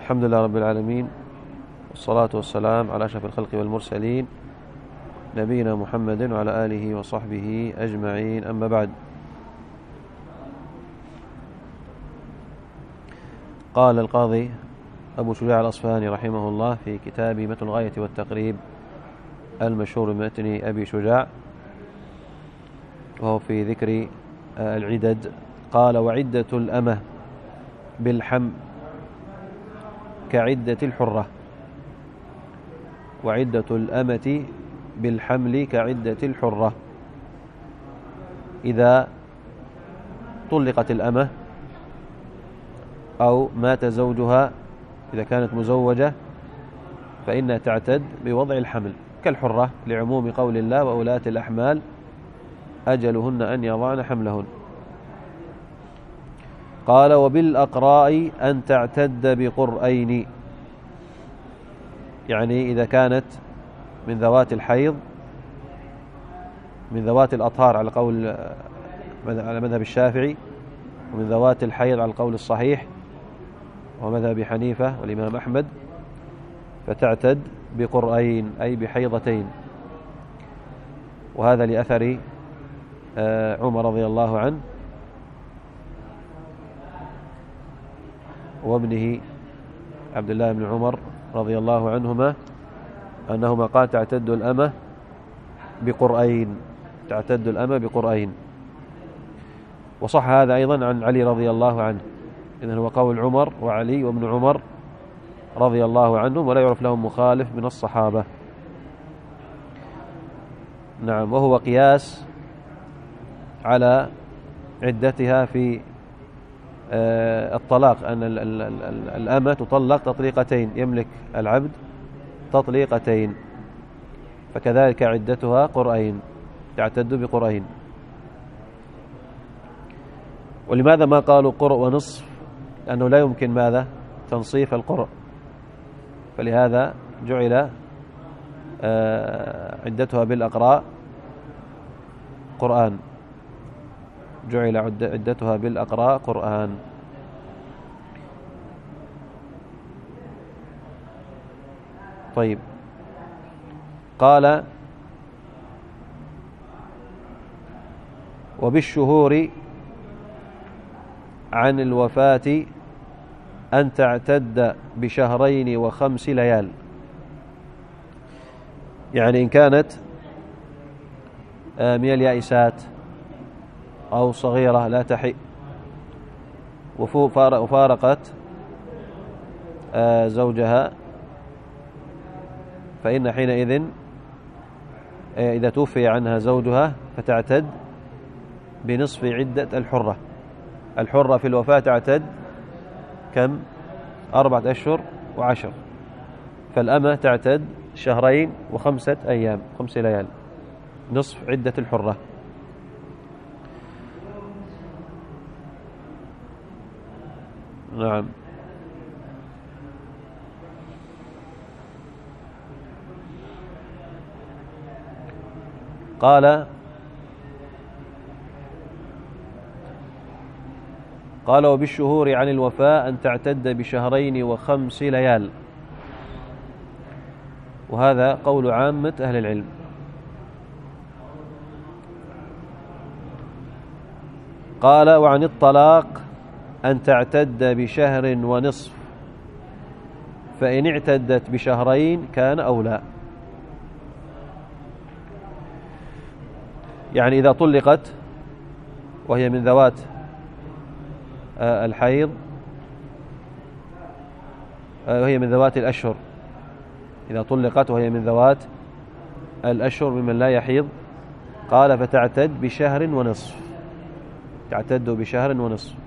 الحمد لله رب العالمين، والصلاة والسلام على أشرف الخلق والمرسلين نبينا محمد وعلى آله وصحبه أجمعين، أما بعد. قال القاضي أبو شجاع الأصفهاني رحمه الله في كتاب متن الغاية والتقريب المشهور بمتن أبي شجاع، وهو في ذكر العدد، قال: وعدة الأمة بالحم كعدة الحرة. وعدة الأمة بالحمل كعدة الحرة. إذا طلقت الأمة أو مات زوجها، إذا كانت مزوجة فإنها تعتد بوضع الحمل كالحرة، لعموم قول الله: وأولاة الأحمال أجلهن أن يضعن حملهن. قال: وبالأقراء أن تعتد بقرئين، يعني إذا كانت من ذوات الحيض، من ذوات الأطهار على قول على مذهب الشافعي، ومن ذوات الحيض على القول الصحيح ومذهب حنيفة والإمام أحمد، فتعتد بقرئين أي بحيضتين. وهذا لأثر عمر رضي الله عنه وابنه عبد الله بن عمر رضي الله عنهما أنهما قال: تعتد الأمة بقرئين، تعتد الأمة بقرئين. وصح هذا أيضا عن علي رضي الله عنه، إذن هو قول عمر وعلي وابن عمر رضي الله عنهم، ولا يعرف لهم مخالف من الصحابة. نعم، وهو قياس على عدتها في الطلاق، أن الأمة تطلق تطليقتين، يملك العبد تطليقتين، فكذلك عدتها قرئين، تعتد بقرئين. ولماذا ما قالوا قرء ونصف؟ لأنه لا يمكن ماذا؟ تنصيف القرء، فلهذا جعل عدتها بالأقراء قرآن، جعل عدتها بالأقراء قرآن. طيب، قال: وبالشهور عن الوفاة أن تعتد بشهرين و5 ليال. يعني إن كانت من اليائسات أو صغيرة لا تحي وفارقت زوجها، فإن حينئذ إذا توفي عنها زوجها فتعتد بنصف عدة الحرة. الحرة في الوفاة تعتد كم؟ 4 أشهر و10، فالأمة تعتد 2 و5 أيام، 5 ليال، نصف عدة الحرة. نعم. قال: وبالشهور عن الوفاة أن تعتد ب2 و5 ليال. وهذا قول عامة أهل العلم. قال: وعن الطلاق أن تعتد ب1 ونصف، فإن اعتدت ب2 كان أولى. يعني إذا طلقت وهي من ذوات الحيض، وهي من ذوات الأشهر، إذا طلقت وهي من ذوات الأشهر ممن لا يحيض، قال: فتعتد ب1 ونصف، تعتد ب1 ونصف،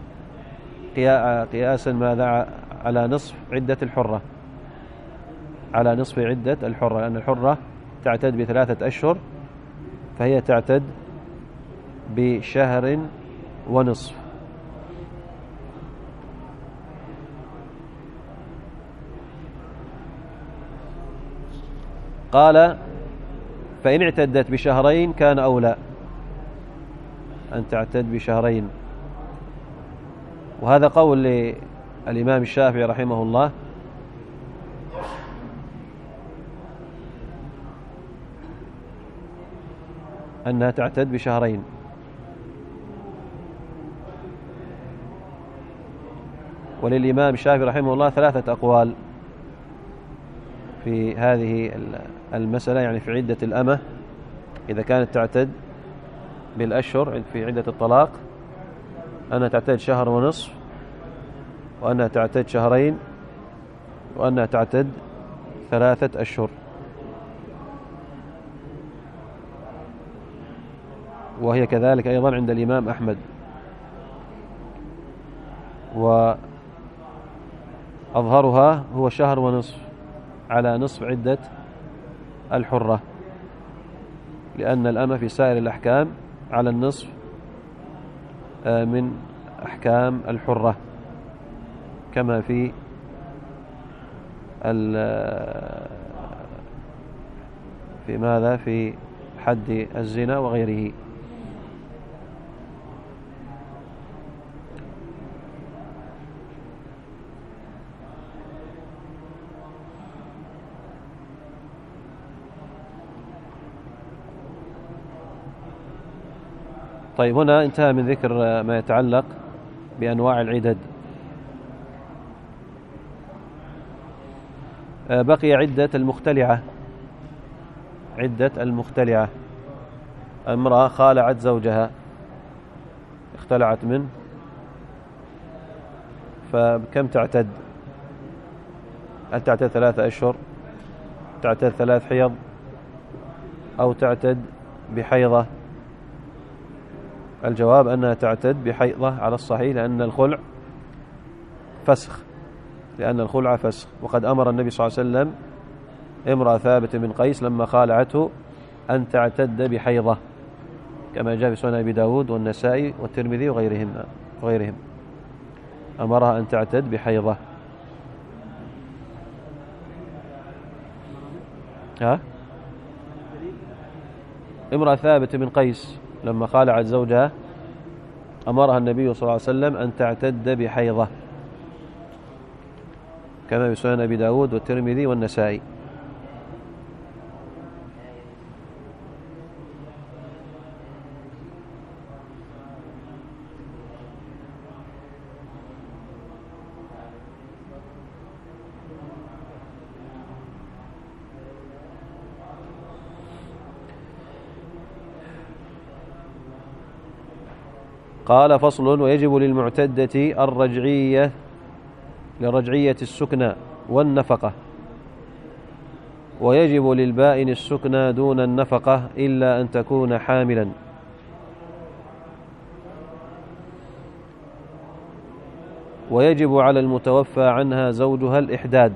قياسا ماذا؟ على نصف عدة الحرة، على نصف عدة الحرة، لأن الحرة تعتد ب3 أشهر، فهي تعتد ب1 ونصف. قال: فإن اعتدت ب2 كان أولى أن تعتد ب2. وهذا قول الإمام الشافعي رحمه الله أنها تعتد بشهرين، وللإمام الشافعي رحمه الله 3 أقوال في هذه المسألة، يعني في عدة الأمة إذا كانت تعتد بالأشهر في عدة الطلاق، أنها تعتد 1.5 شهر، وأنها تعتد 2 شهر، وأنها تعتد 3 أشهر. وهي كذلك أيضا عند الإمام أحمد. وأظهرها هو 1.5 شهر على نصف عدة الحرة، لأن الأمة في سائر الأحكام على النصف من أحكام الحرة، كما في ماذا؟ في حد الزنا وغيره. طيب، هنا انتهى من ذكر ما يتعلق بأنواع العدد. بقي عدة المختلعة. عدة المختلعة، امرأة خالعت زوجها، اختلعت منه، فكم تعتد؟ هل تعتد 3 أشهر، تعتد 3 حيض، أو تعتد بحيضة؟ الجواب أنها تعتد بحيضة على الصحيح، لأن الخلع فسخ، وقد أمر النبي صلى الله عليه وسلم امرأة ثابت بن قيس لما خالعته أن تعتد بحيضة، كما جاء في سنن أبي داود والنسائي والترمذي وغيرهم، أمرها أن تعتد بحيضة. امرأة ثابت بن قيس لما خالعت زوجها أمرها النبي صلى الله عليه وسلم أن تعتد بحيضة، كما في سنن أبي داود والترمذي والنسائي. قال: فصل: ويجب للمعتدة لرجعية السكنى والنفقة، ويجب للبائن السكنى دون النفقة إلا أن تكون حاملا. ويجب على المتوفى عنها زوجها الإحداد،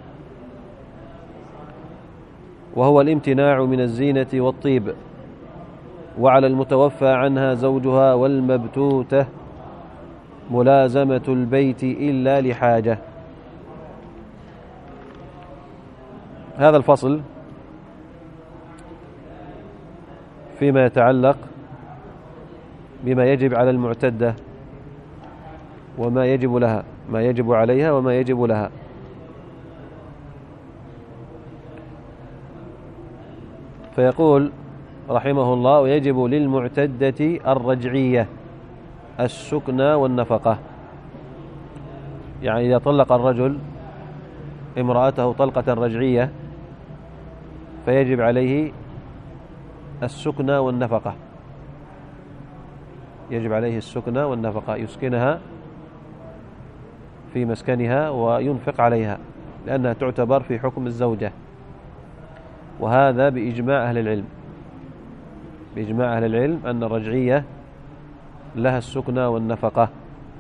وهو الامتناع من الزينة والطيب، وعلى المتوفى عنها زوجها والمبتوتة ملازمة البيت إلا لحاجة. هذا الفصل فيما يتعلق بما يجب على المعتدة وما يجب لها، ما يجب عليها وما يجب لها. فيقول رحمه الله: ويجب للمعتدة الرجعية السكنى والنفقة. يعني إذا طلق الرجل امرأته طلقة رجعية فيجب عليه السكنى والنفقة، يجب عليه السكنى والنفقة، يسكنها في مسكنها وينفق عليها، لأنها تعتبر في حكم الزوجة. وهذا بإجماع أهل العلم، بإجماع أهل العلم أن الرجعية لها السكنى والنفقة.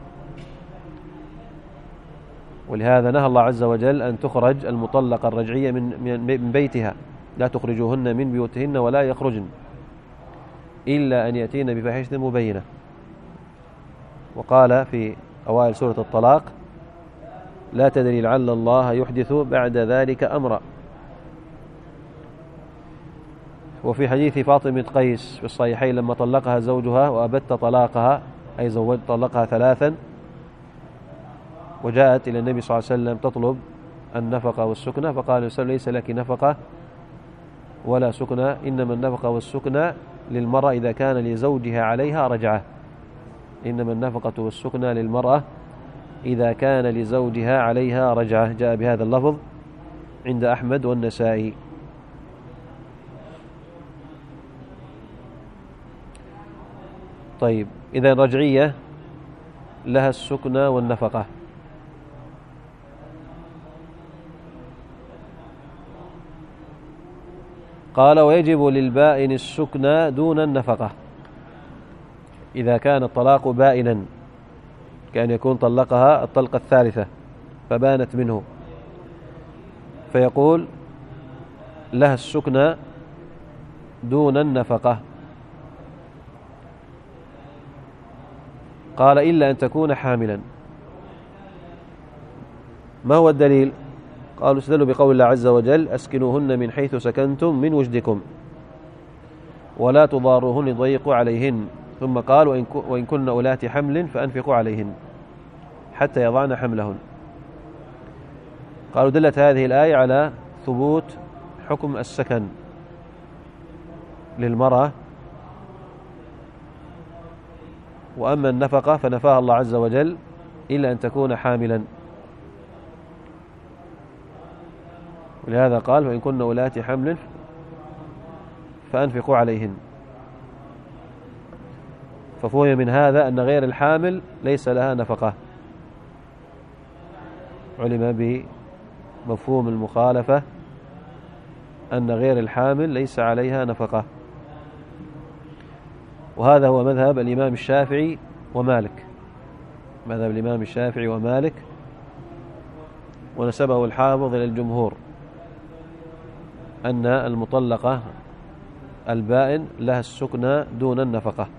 ولهذا نهى الله عز وجل أن تخرج المطلقة الرجعية من بيتها، لا تخرجوهن من بيوتهن ولا يخرجن إلا أن يأتين بفاحشة مبينة. وقال في أوائل سورة الطلاق: لا تدري لعل الله يحدث بعد ذلك أمرا. وفي حديث فاطمة قيس في الصحيحين لما طلقها زوجها وأبت طلاقها، أي طلقها 3، وجاءت إلى النبي صلى الله عليه وسلم تطلب النفقة والسكنة، فقال الرسول ليس لك نفقة ولا سكنة، إنما النفقة والسكنة للمرأة إذا كان لزوجها عليها رجعة. إنما النفقة والسكنة للمرأة إذا كان لزوجها عليها رجعة. جاء بهذا اللفظ عند أحمد والنسائي. طيب، إذا رجعية لها السكنة والنفقة. قال: ويجب للبائن السكنى دون النفقة إذا كان الطلاق بائنا، كأن يكون طلقها الطلقة الثالثة فبانت منه، فيقول لها السكنى دون النفقة. قال: إلا أن تكون حاملا. ما هو الدليل؟ قالوا: استدلوا بقول الله عز وجل: أسكنوهن من حيث سكنتم من وجدكم ولا تضاروهن لتضيقوا عليهن. ثم قال: وإن كن أولات حمل فأنفقوا عليهن حتى يضعن حملهن. قالوا: دلت هذه الآية على ثبوت حكم السكن للمرأة، وأما النفقة فنفاها الله عز وجل إلا أن تكون حاملا. ولهذا قال: وإن كن أولات حمل فأنفقوا عليهن. ففهم من هذا أن غير الحامل ليس لها نفقة. علم بمفهوم المخالفة أن غير الحامل ليس عليها نفقة، وهذا هو مذهب الإمام الشافعي ومالك. مذهب الإمام الشافعي ومالك، ونسبه الحافظ إلى الجمهور أن المطلقة البائن لها السكنى دون النفقة.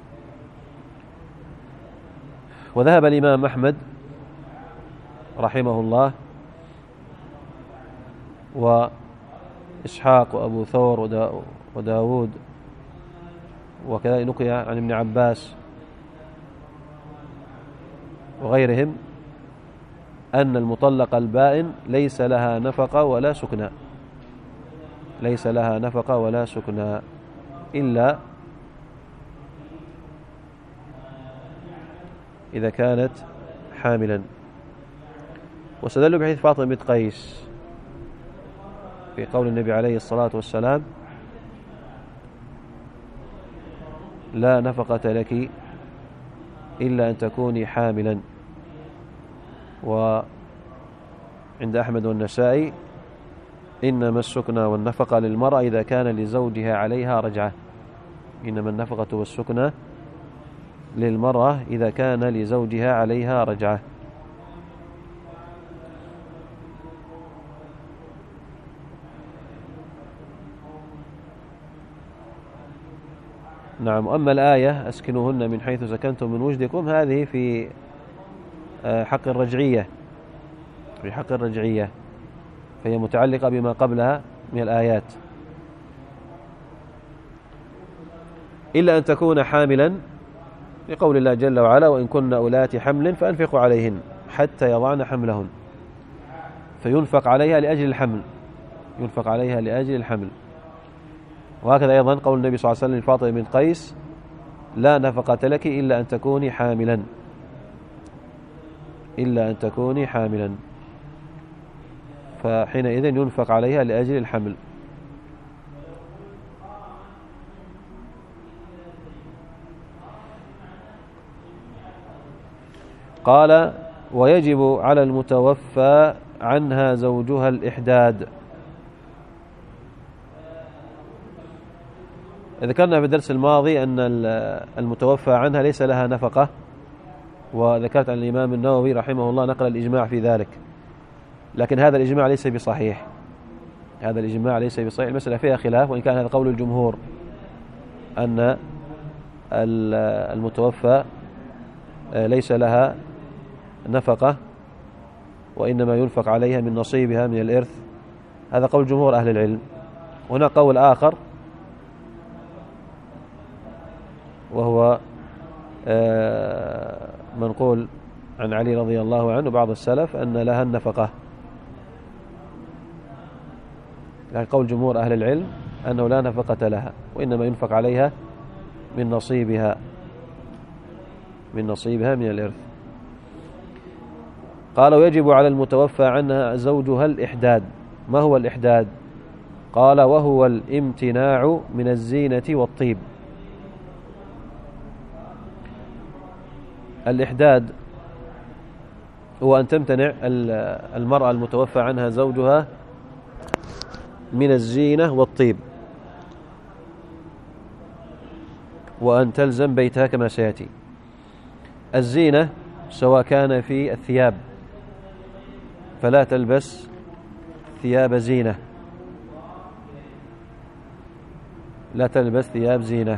وذهب الإمام أحمد رحمه الله وإسحاق وأبو ثور وداود، وكذلك نقل عن ابن عباس وغيرهم أن المطلقة البائن ليس لها نفقة ولا سكنى، ليس لها نفقة ولا سكنى إلا إذا كانت حاملا. واستدلوا بحديث فاطمة بنت قيس في قول النبي عليه الصلاة والسلام: لا نفقة لك إلا أن تكوني حاملا. وعند أحمد والنسائي: إنما السكنى والنفقة للمرأة إذا كان لزوجها عليها رجعة. إنما النفقة والسكنى للمرأة إذا كان لزوجها عليها رجعة. نعم. أما الآية: أسكنوهن من حيث سكنتم من وجدكم، هذه في حق الرجعية، في حق الرجعية، فهي متعلقة بما قبلها من الآيات. إلا أن تكون حاملا لقول الله جل وعلا: وإن كن أولات حمل فأنفقوا عليهن حتى يضعن حملهن. فينفق عليها لأجل الحمل، ينفق عليها لأجل الحمل. وهكذا أيضا قول النبي صلى الله عليه وسلم لفاطمة بنت قيس: لا نفقة لك إلا أن تكوني حاملا، إلا أن تكوني حاملا. فحينئذ ينفق عليها لأجل الحمل. قال: ويجب على المتوفى عنها زوجها الإحداد. ذكرنا في الدرس الماضي أن المتوفى عنها ليس لها نفقة، وذكرت عن الإمام النووي رحمه الله نقل الإجماع في ذلك، لكن هذا الإجماع ليس بصحيح، هذا الإجماع ليس بصحيح. المسألة فيها خلاف، وإن كان هذا قول الجمهور أن المتوفى ليس لها نفقة وإنما ينفق عليها من نصيبها من الإرث، هذا قول جمهور أهل العلم. هنا قول آخر وهو منقول عن علي رضي الله عنه بعض السلف أن لها النفقة، لكن قول جمهور أهل العلم أنه لا نفقة لها، وإنما ينفق عليها من نصيبها من الإرث. قال: ويجب على المتوفى عنها زوجها الإحداد. ما هو الإحداد؟ قال: وهو الامتناع من الزينة والطيب. الإحداد هو أن تمتنع المرأة المتوفى عنها زوجها من الزينة والطيب، وأن تلزم بيتها كما سيأتي. الزينة سواء كان في الثياب، فلا تلبس ثياب زينة، لا تلبس ثياب زينة.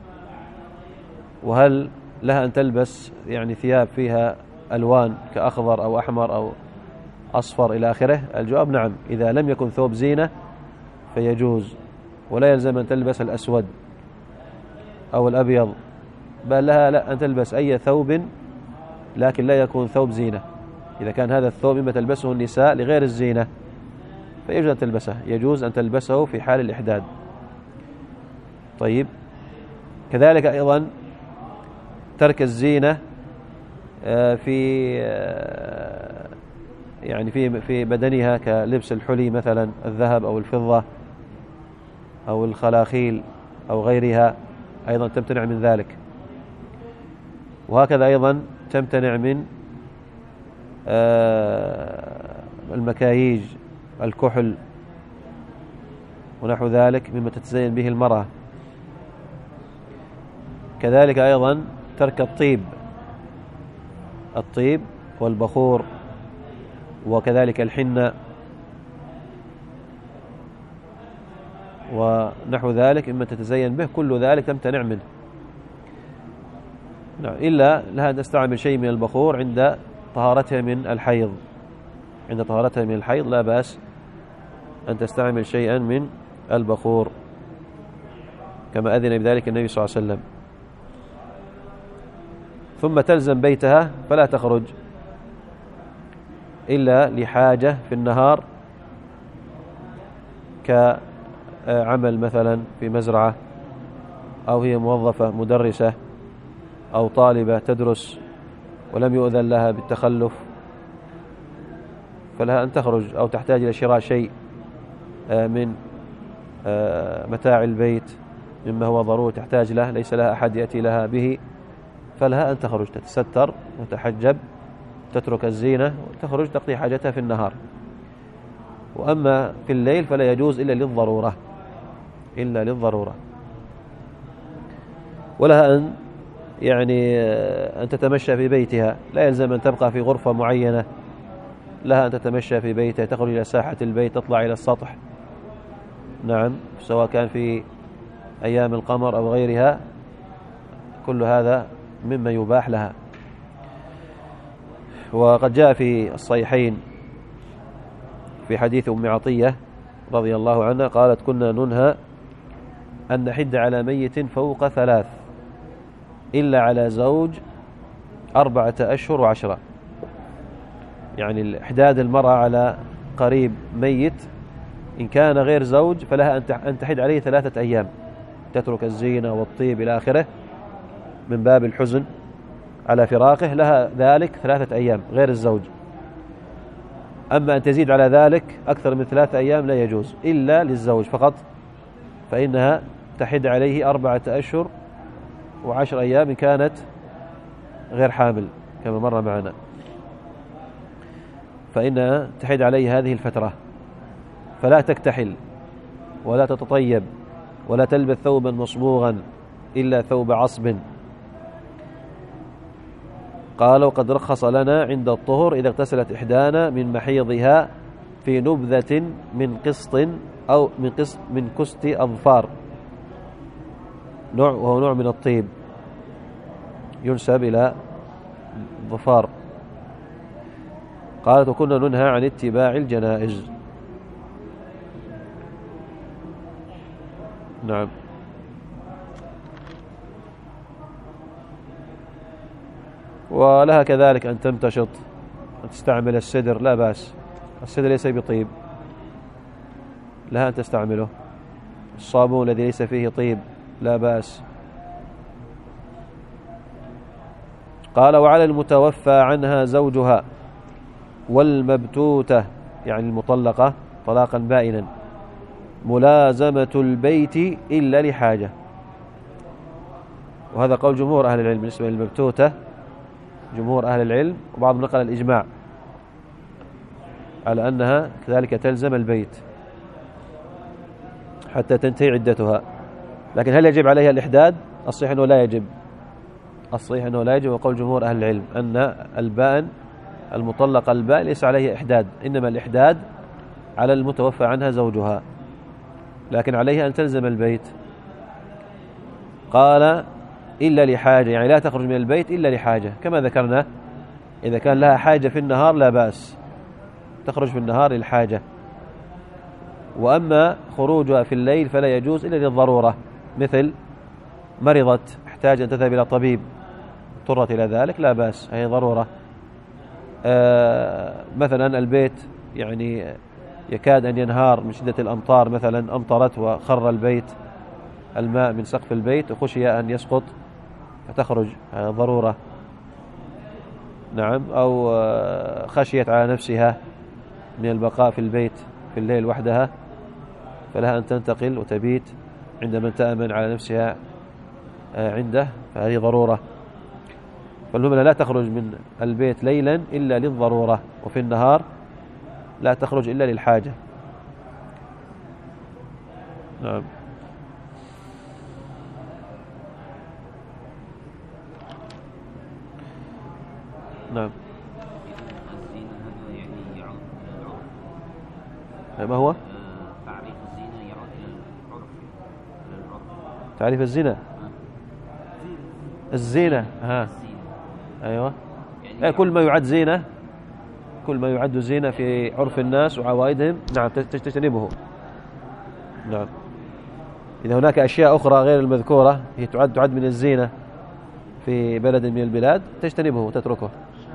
وهل لها أن تلبس يعني ثياب فيها ألوان كأخضر أو أحمر أو أصفر إلى آخره؟ الجواب نعم، إذا لم يكن ثوب زينة فيجوز، ولا يلزم أن تلبس الأسود أو الأبيض، بل لها لا أن تلبس أي ثوب لكن لا يكون ثوب زينة. إذا كان هذا الثوب مما تلبسه النساء لغير الزينة فيجوز أن تلبسه، يجوز أن تلبسه في حال الإحداد. طيب، كذلك أيضا ترك الزينة في يعني في بدنها كلبس الحلي مثلا، الذهب أو الفضة أو الخلاخيل أو غيرها، أيضا تمتنع من ذلك. وهكذا أيضا تمتنع من المكاييج، الكحل ونحو ذلك مما تتزين به المرأة. كذلك أيضا ترك الطيب والبخور، وكذلك الحنة ونحو ذلك مما تتزين به، كل ذلك تمتنع منه. إلا لها أن تستعمل شيء من البخور عند طهارتها من الحيض، عند طهارتها من الحيض لا بأس أن تستعمل شيئا من البخور، كما أذن بذلك النبي صلى الله عليه وسلم. ثم تلزم بيتها فلا تخرج إلا لحاجة في النهار، كعمل مثلا في مزرعة، أو هي موظفة مدرسة أو طالبة تدرس ولم يؤذن لها بالتخلف، فلها أن تخرج، أو تحتاج إلى شراء شيء من متاع البيت مما هو ضروري تحتاج له، ليس لها أحد يأتي لها به، فلها أن تخرج، تتستر وتحجب، تترك الزينة وتخرج تقضي حاجتها في النهار. وأما في الليل فلا يجوز إلا للضرورة. ولها أن أن تتمشى في بيتها، لا يلزم أن تبقى في غرفة معينة، لها أن تتمشى في بيتها، تخرج إلى ساحة البيت، تطلع إلى السطح، نعم، سواء كان في أيام القمر أو غيرها، كل هذا مما يباح لها. وقد جاء في الصحيحين في حديث أم عطية رضي الله عنها قالت: كنا ننهى أن نحد على ميت فوق 3 إلا على زوج 4 أشهر و10. يعني الإحداد المرأة على قريب ميت إن كان غير زوج فلها أن تحد عليه 3 أيام، تترك الزينة والطيب إلى آخره من باب الحزن على فراقه، لها ذلك 3 أيام غير الزوج. أما أن تزيد على ذلك أكثر من 3 أيام لا يجوز إلا للزوج فقط، فإنها تحد عليه 4 أشهر و10 أيام إن كانت غير حامل كما مر معنا، فإنها تحد عليه هذه الفترة، فلا تكتحل ولا تتطيب ولا تلبس ثوبا مصبوغا إلا ثوب عصب. قال: وقد رخص لنا عند الطهر إذا اغتسلت إحدانا من محيضها في نبذة من قسط أو من كست أظفار، وهو نوع من الطيب ينسب إلى الظفار. قالت: وكنا ننهى عن اتباع الجنائز. نعم. ولها كذلك أن تمتشط، أن تستعمل السدر لا بأس، السدر ليس بطيب، لها أن تستعمله. الصابون الذي ليس فيه طيب لا بأس. قال وعلى المتوفى عنها زوجها والمبتوتة يعني المطلقة طلاقا بائنا ملازمة البيت إلا لحاجة. وهذا قول جمهور أهل العلم بالنسبة للمبتوتة، جمهور أهل العلم وبعضهم نقل الإجماع على أنها كذلك تلزم البيت حتى تنتهي عدتها. لكن هل يجب عليها الإحداد؟ الصحيح أنه لا يجب، الصحيح أنه لا يجب، وقول جمهور أهل العلم أن البائن المطلق البائن ليس عليه إحداد، إنما الإحداد على المتوفى عنها زوجها، لكن عليها أن تلزم البيت. قال إلا لحاجة، يعني لا تخرج من البيت إلا لحاجة كما ذكرنا. إذا كان لها حاجة في النهار لا بأس، تخرج في النهار للحاجة. وأما خروجها في الليل فلا يجوز إلا للضرورة، مثل مرضت احتاج أن تذهب إلى طبيب اضطرت إلى ذلك لا بأس، هي ضرورة. مثلا البيت يعني يكاد أن ينهار من شدة الأمطار، مثلا أمطرت وخر البيت الماء من سقف البيت وخشي أن يسقط فتخرج، ضرورة. نعم. أو خشيت على نفسها من البقاء في البيت في الليل وحدها فلها أن تنتقل وتبيت عند من تأمن على نفسها عنده، فهذه ضرورة. فالمهم لا تخرج من البيت ليلا إلا للضرورة، وفي النهار لا تخرج إلا للحاجة. نعم. نعم. ما هو تعريف الزينة؟ يعود إلى العرف. تعريف الزنا، الزينة أيوة، يعني كل ما يعد زينة، كل ما يعد زينة في عرف الناس وعوائدهم نعم تجتنبه. نعم. إذا هناك أشياء أخرى غير المذكورة هي تعد من الزينة في بلد من البلاد تجتنبه وتتركه.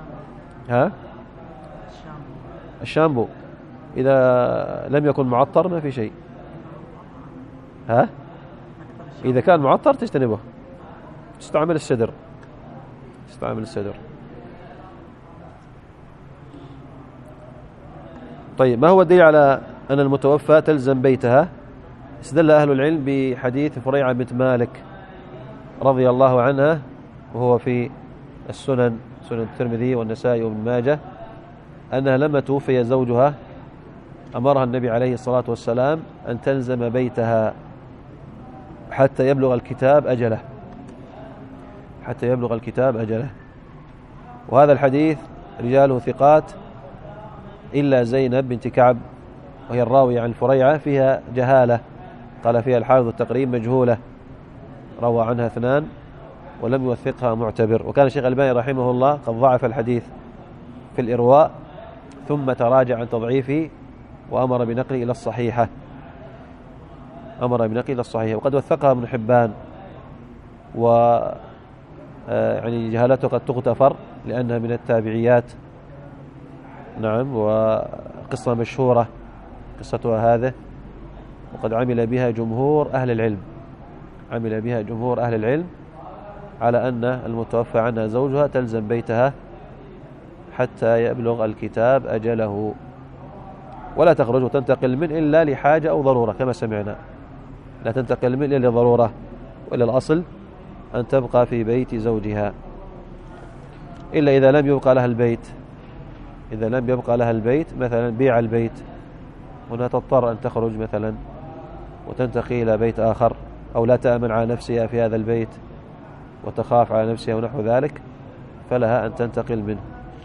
الشامبو إذا لم يكن معطر ما في شيء. إذا كان معطر تجتنبه، تستعمل السدر، تستعمل السدر. طيب، ما هو الدليل على أن المتوفى تلزم بيتها؟ استدل أهل العلم بحديث فريعة بنت مالك رضي الله عنها، وهو في السنن، سنن الترمذي والنسائي وابن ماجه، أنها لما توفي زوجها أمرها النبي عليه الصلاة والسلام أن تلزم بيتها حتى يبلغ الكتاب أجله، حتى يبلغ الكتاب أجله. وهذا الحديث رجاله ثقات إلا زينب بنت كعب وهي الراوية عن فريعة فيها جهالة، قال فيها الحافظ التقريب مجهولة، روى عنها 2 ولم يوثقها معتبر. وكان الشيخ الألباني رحمه الله قد ضعف الحديث في الإرواء ثم تراجع عن تضعيفه وأمر بنقله إلى الصحيحة، أمر بنقله إلى الصحيحة. وقد وثقها ابن حبان، يعني جهالته قد تغتفر لأنها من التابعيات. نعم. وقصة مشهورة قصتها هذه، وقد عمل بها جمهور أهل العلم، عمل بها جمهور أهل العلم على أن المتوفى عنها زوجها تلزم بيتها حتى يبلغ الكتاب أجله، ولا تخرج وتنتقل منه إلا لحاجة أو ضرورة كما سمعنا، لا تنتقل منه إلا لضرورة، وإلا الأصل أن تبقى في بيت زوجها، إلا إذا لم يبقى لها البيت. إذا لم يبقى لها البيت مثلا بيع البيت، هنا تضطر أن تخرج مثلا وتنتقل إلى بيت آخر، أو لا تأمن على نفسها في هذا البيت وتخاف على نفسها ونحو ذلك، فلها أن تنتقل منه.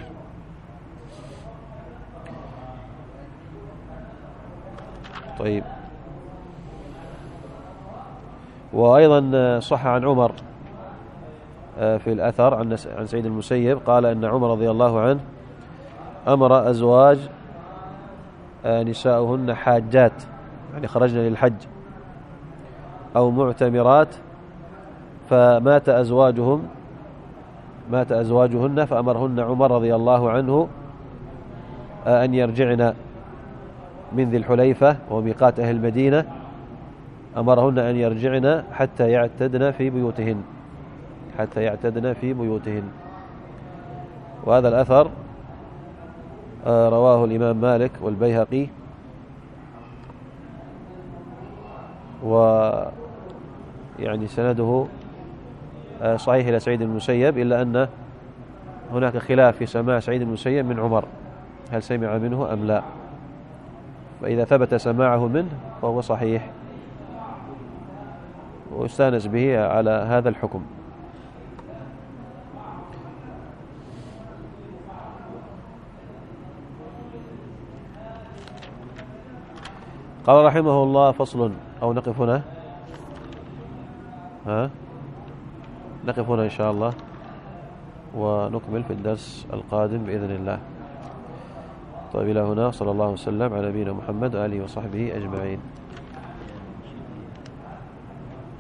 طيب. وأيضا صح عن عمر في الأثر عن سعيد المسيب قال أن عمر رضي الله عنه أمر أزواج نساؤهن حاجات، يعني خرجن للحج أو معتمرات، فمات أزواجهم مات أزواجهن فأمرهن عمر رضي الله عنه أن يرجعن من ذي الحليفة وميقات أهل المدينة، أمرهن أن يرجعن حتى يعتدن في بيوتهن. وهذا الأثر رواه الإمام مالك والبيهقي، ويعني سنده صحيح إلى سعيد بن المسيب، إلا أن هناك خلاف في سماع سعيد بن المسيب من عمر، هل سمع منه أم لا؟ فإذا ثبت سماعه منه فهو صحيح واستانس به على هذا الحكم. قال رحمه الله: فصل. أو نقف هنا، نقف هنا إن شاء الله، ونكمل في الدرس القادم بإذن الله. طيب، إلى هنا، صلى الله وسلم على نبينا محمد وآله وصحبه أجمعين.